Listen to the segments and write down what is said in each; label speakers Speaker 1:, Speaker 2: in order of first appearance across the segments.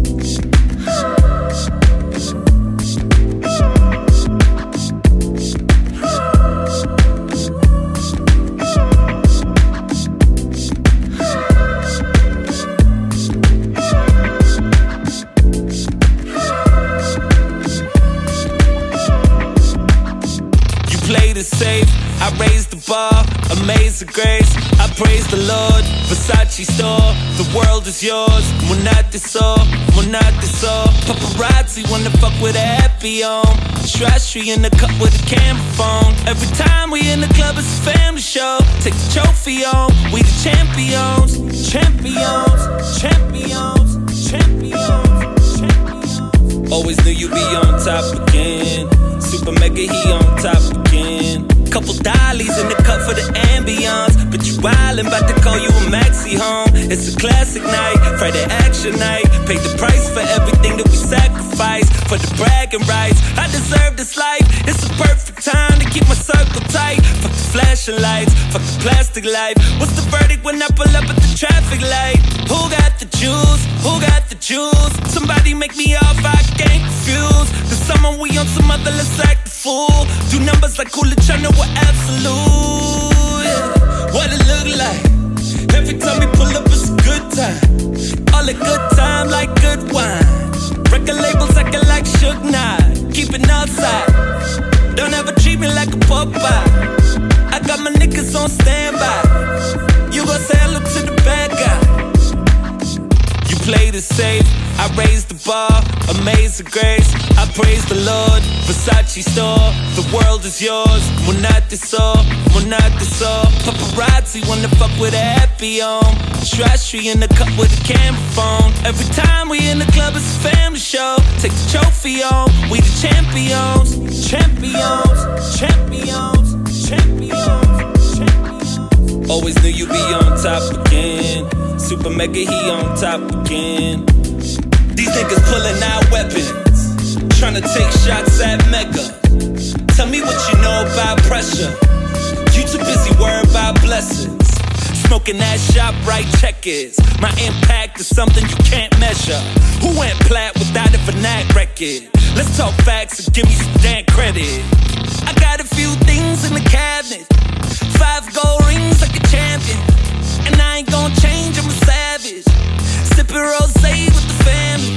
Speaker 1: Played it safe, I raised the bar, amazing grace. I praise the Lord, Versace store. The world is yours, Monate so, Monate so. Paparazzi wanna fuck with a happy on. Trashy in the cup with a camera phone. Every time we in the club it's a family show. Take the trophy on, we the champions. Champions, champions, champions, champions. Always knew you'd be on top again. Super mega, he on top again. Couple dollies in the cup for the ambiance. But you wildin', bout to call you a maxi home. It's a classic night, Friday action night. Paid the price for everything that we sacrificed. For the bragging rights, I deserve this life. It's a perfect time to keep my circle tight. Fuck the flashing lights, fuck the plastic life. What's the verdict when I pull up at the traffic light? Who got the juice? Who got the juice? Somebody make me off, I can't confuse. The summer we on some other, let's act the fool. Do numbers like Coolidge, I know we're absolute. Yeah. What it look like? Every time we pull up, it's a good time. All a good time like good wine. Record labels acting like Suge Knight. Keep it outside. Don't ever treat me like a Popeye. I got my niggas on standby. You gon' say hello to the bad guy. You played it safe, I raised the bar, amazing grace. I praise the Lord, Versace store. The world is yours, Monate so, Monate so. Paparazzi wanna fuck with a happy on. Trashy in the cup with a camera phone. Every time we in the club it's a family show. Take the trophy on, we the champions. Champions, champions, champions, champions. Always knew you'd be on top again. Super mega, he on top again. These niggas pulling out weapons, tryna take shots at Mega. Tell me what you know about pressure. You too busy worried about blessings. Smoking that shop right checkers. My impact is something you can't measure. Who went plat without a Fnac record? Let's talk facts and give me some damn credit. I got a few things in the cabinet. 5 gold rings like a champion. And I ain't gon' change, I'm a savage. Sippin' rosé with the family.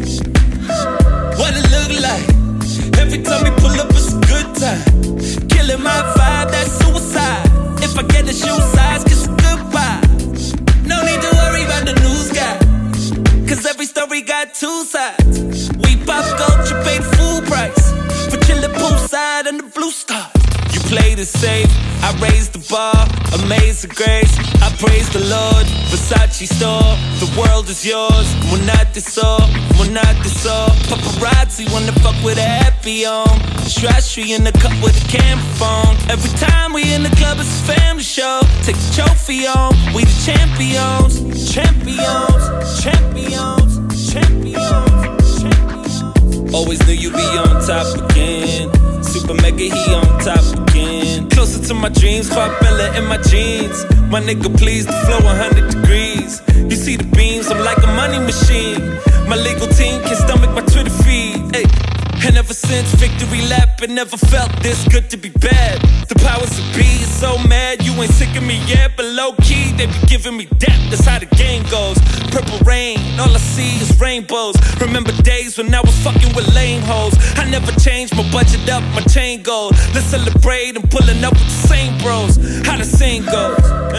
Speaker 1: What it look like? Every time we pull up, it's a good time. Killing my vibe, that's suicide. If I get the shoe size, kiss a goodbye. No need to worry about the news guy, cause every story got 2 sides. We pop culture, paid full price for chillin' poolside under blue stars. You played it safe, I raised the bar, amazing grace. I praise the Lord, Versace store. The world is yours, Monate so, Monate so. Paparazzi wanna fuck with a happy on. Trashy in the cup with a camera phone. Every time we in the club it's a family show. Take the trophy on, we the champions. Champions, champions, champions, champions. Always knew you'd be on top again. Super mega, he on top again. Closer to my dreams, Barbella in my jeans. My nigga, please, the flow 100 degrees. You see the beams, I'm like a money machine. My legal team can stomach my Twitter feed. Ay. And ever since victory lap, it never felt this good to be bad. The powers that be is so mad, you ain't sick of me yet. But low key, they be giving me depth, that's how the game goes. Purple rain, all I see is rainbows. Remember days when I was fucking with lame hoes. I never changed, my budget up, my chain gold. Let's celebrate, I'm pulling up with the same bros. How the saying goes,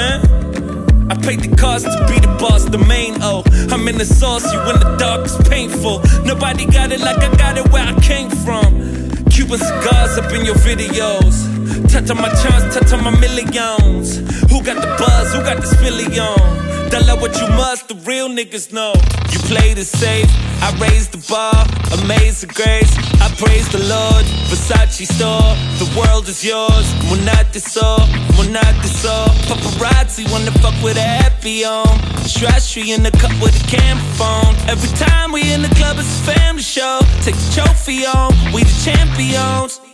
Speaker 1: I paid the cost to be the boss, the main O. I'm in the sauce, you in the dark, it's painful. Nobody got it like I got it where I came from. Cuban cigars up in your videos. Touch on my charts, touch on my millions. Who got the buzz, who got the spillion? Tell her what you must, the real niggas know. You played it safe, I raised the bar, amazing grace. I praise the Lord, Versace store. The world is yours, Monate so, Monate so. Paparazzi wanna fuck with a happy on. Trashy in the cup with a camera phone. Every time we in the club it's a family show. Take the trophy on, we the champions.